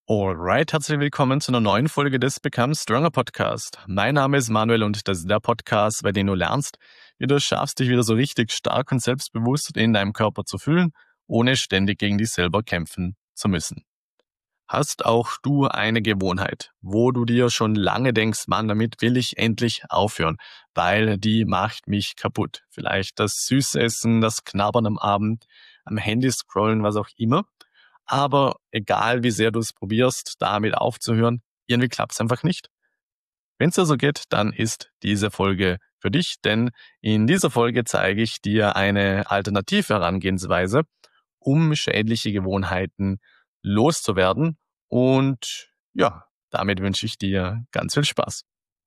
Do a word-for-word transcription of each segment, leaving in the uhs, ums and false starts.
Alright, herzlich willkommen zu einer neuen Folge des Become Stronger Podcast. Mein Name ist Manuel und das ist der Podcast, bei dem du lernst, wie du es schaffst, dich wieder so richtig stark und selbstbewusst in deinem Körper zu fühlen, ohne ständig gegen dich selber kämpfen zu müssen. Hast auch du eine Gewohnheit, wo du dir schon lange denkst, Mann, damit will ich endlich aufhören, weil die macht mich kaputt. Vielleicht das Süßessen, das Knabbern am Abend, am Handy scrollen, was auch immer. Aber egal wie sehr du es probierst, damit aufzuhören, irgendwie klappt es einfach nicht. Wenn es dir so geht, dann ist diese Folge für dich, denn in dieser Folge zeige ich dir eine alternative Herangehensweise, um schädliche Gewohnheiten loszuwerden. Und ja, damit wünsche ich dir ganz viel Spaß.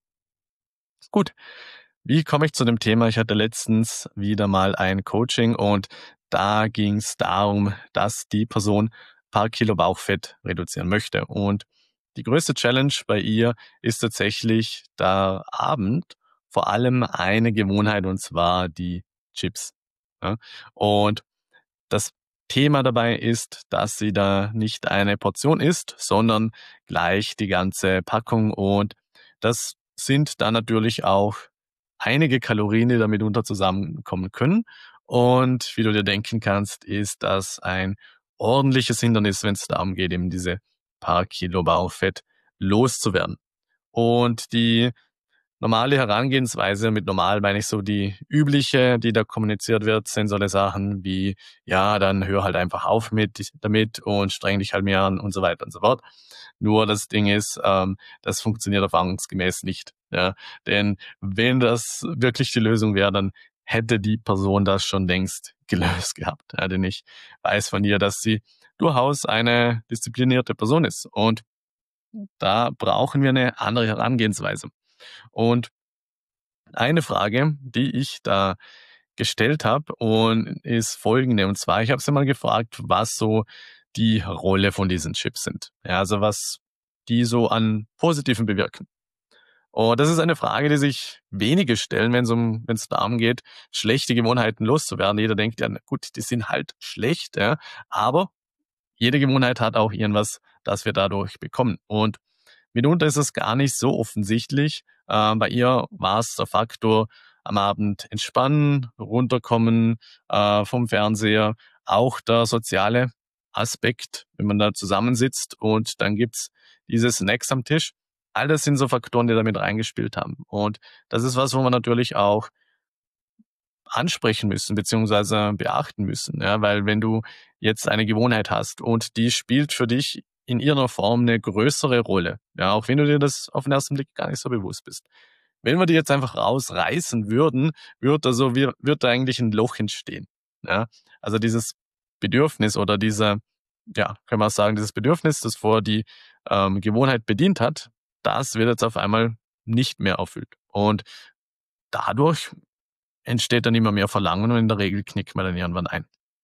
Gut, wie komme ich zu dem Thema? Ich hatte letztens wieder mal ein Coaching und da ging es darum, dass die Person ein paar Kilo Bauchfett reduzieren möchte. Und die größte Challenge bei ihr ist tatsächlich der Abend, vor allem eine Gewohnheit, und zwar die Chips. Ja? Und das Thema dabei ist, dass sie da nicht eine Portion isst, sondern gleich die ganze Packung, und das sind dann natürlich auch einige Kalorien, die da mitunter zusammenkommen können. Und wie du dir denken kannst, ist das ein ordentliches Hindernis, wenn es darum geht, eben diese paar Kilo Bauchfett loszuwerden. Und die normale Herangehensweise, mit normal meine ich so die übliche, die da kommuniziert wird, sind so eine Sachen wie, ja, dann hör halt einfach auf mit damit und streng dich halt mehr an und so weiter und so fort. Nur das Ding ist, ähm, das funktioniert erfahrungsgemäß nicht. Ja? Denn wenn das wirklich die Lösung wäre, dann hätte die Person das schon längst gelöst gehabt. Ja? Denn ich weiß von ihr, dass sie durchaus eine disziplinierte Person ist. Und da brauchen wir eine andere Herangehensweise. Und eine Frage, die ich da gestellt habe, und ist folgende. Und zwar, ich habe sie mal gefragt, was so die Rolle von diesen Chips sind. Ja, also was die so an Positiven bewirken. Und das ist eine Frage, die sich wenige stellen, wenn es um, wenn es darum geht, schlechte Gewohnheiten loszuwerden. Jeder denkt ja, na gut, die sind halt schlecht, ja, aber jede Gewohnheit hat auch irgendwas, das wir dadurch bekommen. Und mitunter ist es gar nicht so offensichtlich. Äh, bei ihr war es der Faktor am Abend entspannen, runterkommen äh, vom Fernseher, auch der soziale Aspekt, wenn man da zusammensitzt und dann gibt's diese Snacks am Tisch. All das sind so Faktoren, die damit reingespielt haben. Und das ist was, wo man natürlich auch ansprechen müssen beziehungsweise beachten müssen. Ja, weil wenn du jetzt eine Gewohnheit hast und die spielt für dich in irgendeiner Form eine größere Rolle, ja, auch wenn du dir das auf den ersten Blick gar nicht so bewusst bist. Wenn wir die jetzt einfach rausreißen würden, wird also wir- wird da eigentlich ein Loch entstehen. Ja, also dieses Bedürfnis oder dieser, ja, können wir auch sagen, dieses Bedürfnis, das vor die ähm, Gewohnheit bedient hat, das wird jetzt auf einmal nicht mehr erfüllt. Und dadurch entsteht dann immer mehr Verlangen und in der Regel knickt man dann irgendwann ein.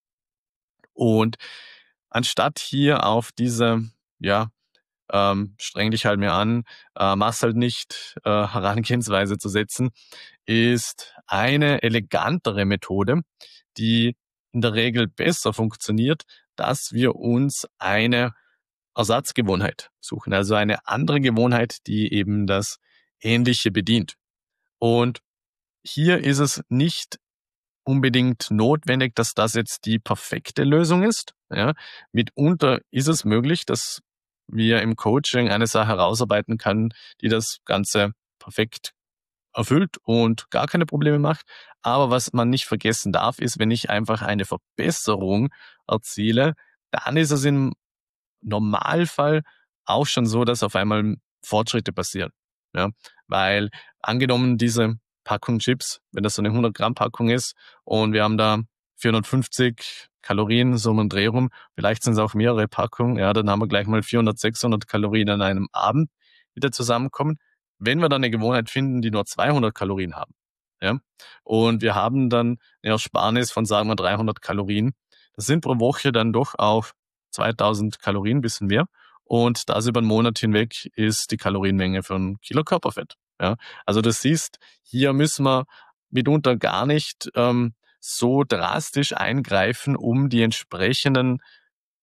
Und anstatt hier auf diese, ja, ähm, streng dich halt mehr an, äh, mach's halt nicht, äh, Herangehensweise zu setzen, ist eine elegantere Methode, die in der Regel besser funktioniert, dass wir uns eine Ersatzgewohnheit suchen, also eine andere Gewohnheit, die eben das Ähnliche bedient. Und hier ist es nicht unbedingt notwendig, dass das jetzt die perfekte Lösung ist. Ja, mitunter ist es möglich, dass wir im Coaching eine Sache herausarbeiten können, die das Ganze perfekt erfüllt und gar keine Probleme macht. Aber was man nicht vergessen darf, ist, wenn ich einfach eine Verbesserung erziele, dann ist es im Normalfall auch schon so, dass auf einmal Fortschritte passieren. Ja, weil angenommen diese Packung Chips, wenn das so eine hundert Gramm Packung ist und wir haben da vierhundertfünfzig Kalorien so um den Dreh rum, vielleicht sind es auch mehrere Packungen, ja, dann haben wir gleich mal vierhundert, sechshundert Kalorien an einem Abend, die da zusammenkommen. Wenn wir dann eine Gewohnheit finden, die nur zweihundert Kalorien haben, ja, und wir haben dann eine Ersparnis von, sagen wir, dreihundert Kalorien, das sind pro Woche dann doch auch zweitausend Kalorien, bisschen mehr. Und das über einen Monat hinweg ist die Kalorienmenge für ein Kilo Körperfett. Ja, also du siehst, hier müssen wir mitunter gar nicht ähm, so drastisch eingreifen, um die entsprechenden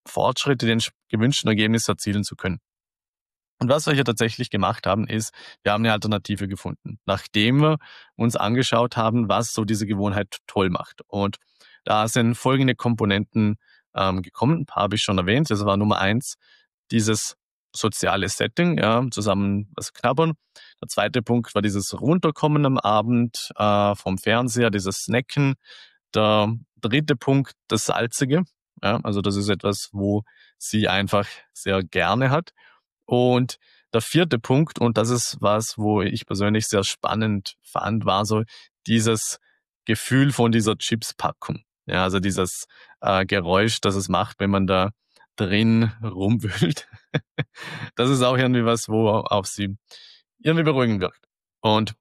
Fortschritte, den gewünschten Ergebnis erzielen zu können. Und was wir hier tatsächlich gemacht haben, ist, wir haben eine Alternative gefunden, nachdem wir uns angeschaut haben, was so diese Gewohnheit toll macht. Und da sind folgende Komponenten ähm, gekommen, ein paar habe ich schon erwähnt. Das war Nummer eins, dieses soziale Setting, ja, zusammen was knabbern. Der zweite Punkt war dieses Runterkommen am Abend äh, vom Fernseher, dieses Snacken. Der dritte Punkt, das Salzige. Ja, also das ist etwas, wo sie einfach sehr gerne hat. Und der vierte Punkt, und das ist was, wo ich persönlich sehr spannend fand, war so dieses Gefühl von dieser Chips-Packung. Ja, also dieses äh, Geräusch, das es macht, wenn man da drin rumwühlt. Das ist auch irgendwie was, wo auch sie irgendwie beruhigend wirkt. Und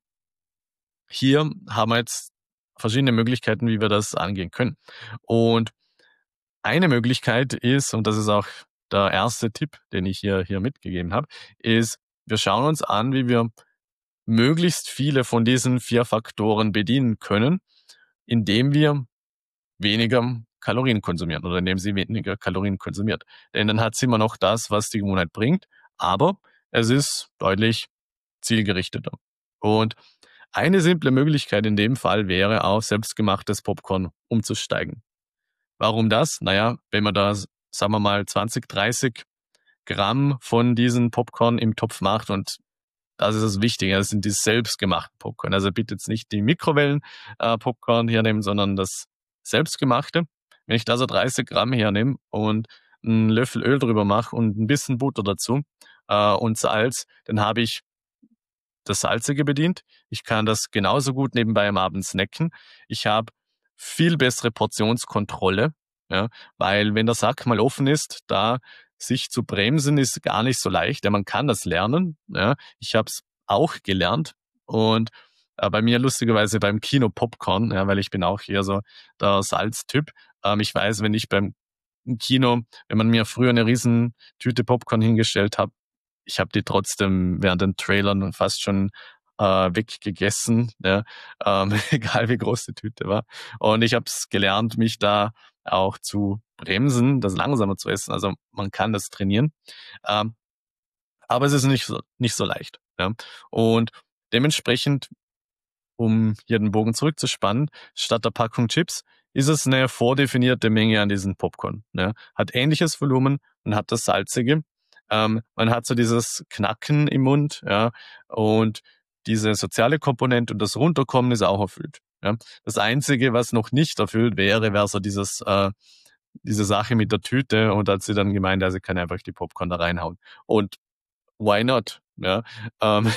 hier haben wir jetzt verschiedene Möglichkeiten, wie wir das angehen können. Und eine Möglichkeit ist, und das ist auch der erste Tipp, den ich hier, hier mitgegeben habe, ist, wir schauen uns an, wie wir möglichst viele von diesen vier Faktoren bedienen können, indem wir weniger Kalorien konsumieren oder indem sie weniger Kalorien konsumiert. Denn dann hat sie immer noch das, was die Gewohnheit bringt, aber es ist deutlich zielgerichteter. Und eine simple Möglichkeit in dem Fall wäre, auf selbstgemachtes Popcorn umzusteigen. Warum das? Naja, wenn man da, sagen wir mal, zwanzig, dreißig Gramm von diesen Popcorn im Topf macht, und das ist das Wichtige, das sind die selbstgemachten Popcorn. Also bitte jetzt nicht die Mikrowellen-Popcorn äh, hernehmen, sondern das selbstgemachte. Wenn ich da so dreißig Gramm hernehme und einen Löffel Öl drüber mache und ein bisschen Butter dazu äh, und Salz, dann habe ich das Salzige bedient. Ich kann das genauso gut nebenbei am Abend snacken. Ich habe viel bessere Portionskontrolle, ja, weil wenn der Sack mal offen ist, da sich zu bremsen ist gar nicht so leicht. Ja, man kann das lernen. Ja. Ich habe es auch gelernt und äh, bei mir lustigerweise beim Kino Popcorn, ja, weil ich bin auch eher so der Salztyp. Ähm, ich weiß, wenn ich beim Kino, wenn man mir früher eine riesen Tüte Popcorn hingestellt hat, ich habe die trotzdem während den Trailern fast schon äh, weggegessen, ja, ähm, egal wie groß die Tüte war. Und ich habe es gelernt, mich da auch zu bremsen, das langsamer zu essen. Also man kann das trainieren, ähm, aber es ist nicht so nicht so leicht. Ja. Und dementsprechend, um hier den Bogen zurückzuspannen, statt der Packung Chips ist es eine vordefinierte Menge an diesen Popcorn. Ne? Hat ähnliches Volumen und hat das Salzige. Ähm, man hat so dieses Knacken im Mund, ja, und diese soziale Komponente und das Runterkommen ist auch erfüllt. Ja. Das Einzige, was noch nicht erfüllt wäre, wäre so dieses, äh, diese Sache mit der Tüte, und da hat sie dann gemeint, also kann einfach die Popcorn da reinhauen. Und why not? Ja, ähm,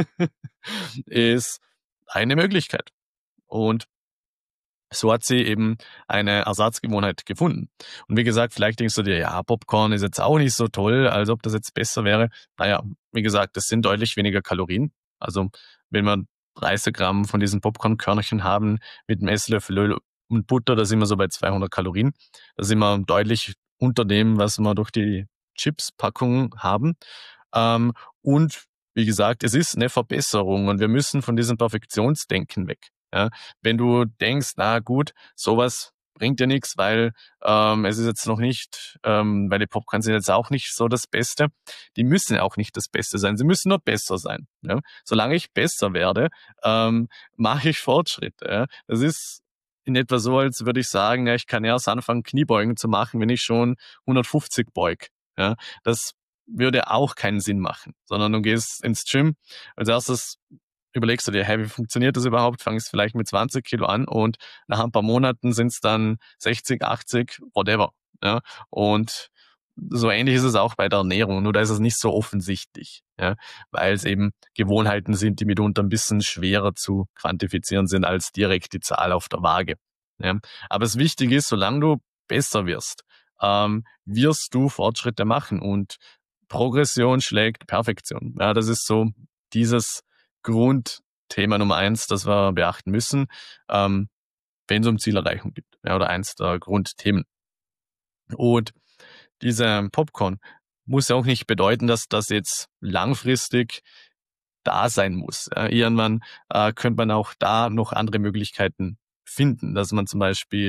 ist eine Möglichkeit. Und so hat sie eben eine Ersatzgewohnheit gefunden. Und wie gesagt, vielleicht denkst du dir, ja, Popcorn ist jetzt auch nicht so toll, als ob das jetzt besser wäre. Naja, wie gesagt, das sind deutlich weniger Kalorien. Also wenn wir dreißig Gramm von diesen Popcornkörnchen haben mit einem Esslöffel Öl und Butter, da sind wir so bei zweihundert Kalorien. Da sind wir deutlich unter dem, was wir durch die Chips-Packung haben. Ähm, und wie gesagt, es ist eine Verbesserung und wir müssen von diesem Perfektionsdenken weg. Ja, wenn du denkst, na gut, sowas bringt ja nichts, weil ähm, es ist jetzt noch nicht, ähm, weil die Popcorn sind jetzt auch nicht so das Beste. Die müssen auch nicht das Beste sein, sie müssen nur besser sein. Ja? Solange ich besser werde, ähm, mache ich Fortschritte. Ja? Das ist in etwa so, als würde ich sagen, ja, ich kann erst anfangen, Kniebeugen zu machen, wenn ich schon hundertfünfzig beug. Ja? Das würde auch keinen Sinn machen, sondern du gehst ins Gym, als erstes überlegst du dir, hey, wie funktioniert das überhaupt? Fangst vielleicht mit zwanzig Kilo an und nach ein paar Monaten sind es dann sechzig, achtzig, whatever. Ja? Und so ähnlich ist es auch bei der Ernährung, nur da ist es nicht so offensichtlich, ja? Weil es eben Gewohnheiten sind, die mitunter ein bisschen schwerer zu quantifizieren sind als direkt die Zahl auf der Waage. Ja? Aber das Wichtige ist, solange du besser wirst, ähm, wirst du Fortschritte machen, und Progression schlägt Perfektion. Ja, das ist so dieses Grundthema Nummer eins, das wir beachten müssen, ähm, wenn es um Zielerreichung geht. Ja, oder eins der Grundthemen. Und diese Popcorn muss ja auch nicht bedeuten, dass das jetzt langfristig da sein muss. Ja, irgendwann äh, könnte man auch da noch andere Möglichkeiten finden, dass man zum Beispiel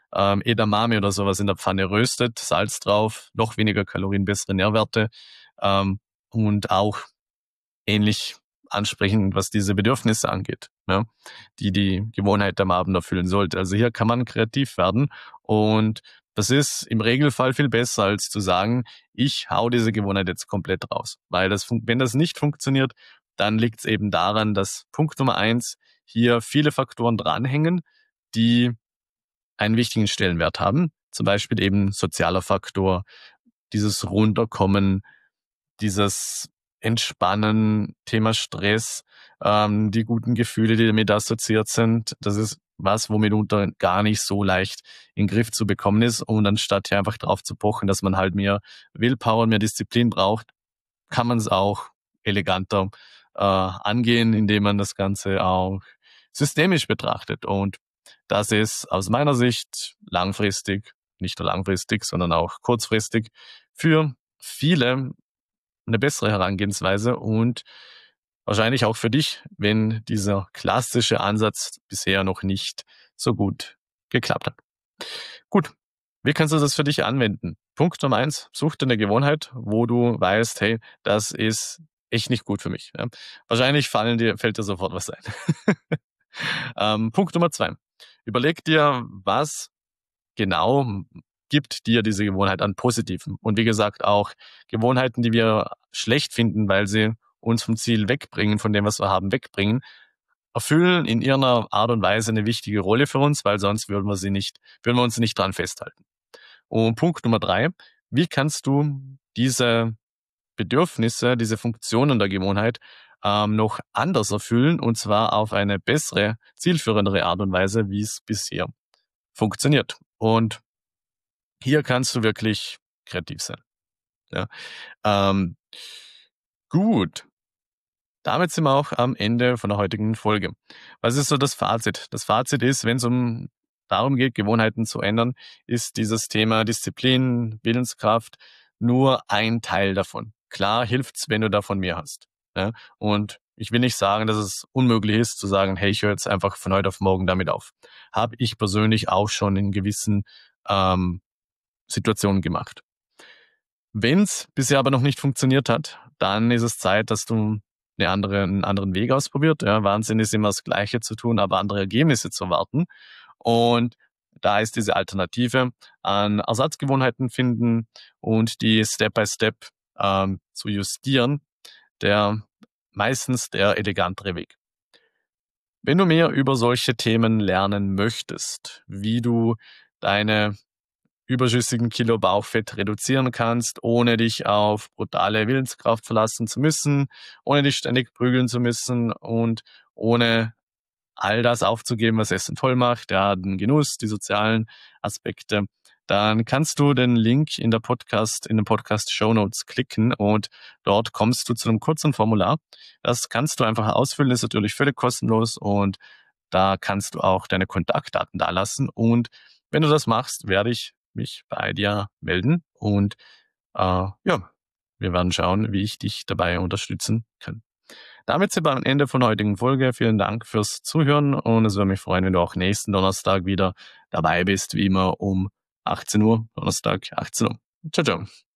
ähm, Edamame oder sowas in der Pfanne röstet, Salz drauf, noch weniger Kalorien, bessere Nährwerte ähm, und auch ähnlich ansprechend, was diese Bedürfnisse angeht, ja, die die Gewohnheit am Abend erfüllen sollte. Also hier kann man kreativ werden und das ist im Regelfall viel besser, als zu sagen, ich hau diese Gewohnheit jetzt komplett raus. Weil das, wenn das nicht funktioniert, dann liegt es eben daran, dass Punkt Nummer eins hier viele Faktoren dranhängen, die einen wichtigen Stellenwert haben. Zum Beispiel eben sozialer Faktor, dieses Runterkommen, dieses Entspannen, Thema Stress, ähm, die guten Gefühle, die damit assoziiert sind. Das ist was, wo mitunter gar nicht so leicht in den Griff zu bekommen ist. Und anstatt hier einfach drauf zu pochen, dass man halt mehr Willpower, mehr Disziplin braucht, kann man es auch eleganter äh, angehen, indem man das Ganze auch systemisch betrachtet. Und das ist aus meiner Sicht langfristig, nicht nur langfristig, sondern auch kurzfristig für viele eine bessere Herangehensweise und wahrscheinlich auch für dich, wenn dieser klassische Ansatz bisher noch nicht so gut geklappt hat. Gut, wie kannst du das für dich anwenden? Punkt Nummer eins, such dir eine Gewohnheit, wo du weißt, hey, das ist echt nicht gut für mich. Ja. Wahrscheinlich fallen dir, fällt dir sofort was ein. ähm, Punkt Nummer zwei, überleg dir, was genau gibt dir diese Gewohnheit an Positiven. Und wie gesagt, auch Gewohnheiten, die wir schlecht finden, weil sie uns vom Ziel wegbringen, von dem, was wir haben, wegbringen, erfüllen in ihrer Art und Weise eine wichtige Rolle für uns, weil sonst würden wir sie nicht, würden wir uns nicht dran festhalten. Und Punkt Nummer drei, wie kannst du diese Bedürfnisse, diese Funktionen der Gewohnheit ähm, noch anders erfüllen und zwar auf eine bessere, zielführendere Art und Weise, wie es bisher funktioniert. Und hier kannst du wirklich kreativ sein. Ja. Ähm, gut, damit sind wir auch am Ende von der heutigen Folge. Was ist so das Fazit? Das Fazit ist, wenn es um darum geht, Gewohnheiten zu ändern, ist dieses Thema Disziplin, Willenskraft nur ein Teil davon. Klar hilft's, wenn du davon mehr hast. Ja? Und ich will nicht sagen, dass es unmöglich ist, zu sagen, hey, ich höre jetzt einfach von heute auf morgen damit auf. Habe ich persönlich auch schon in gewissen ähm, Situationen gemacht. Wenn es bisher aber noch nicht funktioniert hat, dann ist es Zeit, dass du eine andere, einen anderen Weg ausprobiert. Ja, Wahnsinn ist immer das Gleiche zu tun, aber andere Ergebnisse zu erwarten. Und da ist diese Alternative an Ersatzgewohnheiten finden und die Step by Step ähm, zu justieren, der meistens der elegantere Weg. Wenn du mehr über solche Themen lernen möchtest, wie du deine überschüssigen Kilo Bauchfett reduzieren kannst, ohne dich auf brutale Willenskraft verlassen zu müssen, ohne dich ständig prügeln zu müssen und ohne all das aufzugeben, was Essen toll macht, ja, den Genuss, die sozialen Aspekte, dann kannst du den Link in der Podcast, in den Podcast Show Notes klicken und dort kommst du zu einem kurzen Formular. Das kannst du einfach ausfüllen, ist natürlich völlig kostenlos und da kannst du auch deine Kontaktdaten dalassen und wenn du das machst, werde ich mich bei dir melden und äh, ja, wir werden schauen, wie ich dich dabei unterstützen kann. Damit sind wir am Ende von der heutigen Folge. Vielen Dank fürs Zuhören und es würde mich freuen, wenn du auch nächsten Donnerstag wieder dabei bist, wie immer um achtzehn Uhr, Donnerstag achtzehn Uhr. Ciao, ciao.